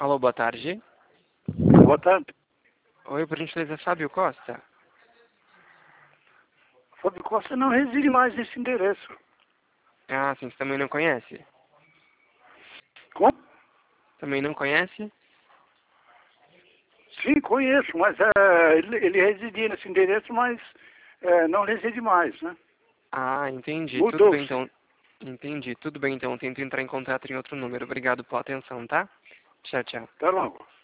Alô, boa tarde. Boa tarde. Oi, por gentileza, Fábio Costa? Fábio Costa não reside mais nesse endereço. Ah, sim, você também não conhece? Como? Também não conhece? Sim, conheço, mas ele residia nesse endereço, mas não reside mais, né? Ah, entendi. Tudo bem, Mudou-se. então. Entendi. Tudo bem, então. Tento entrar em contato em outro número. Obrigado pela atenção, tá? Tchau, tchau. Até logo.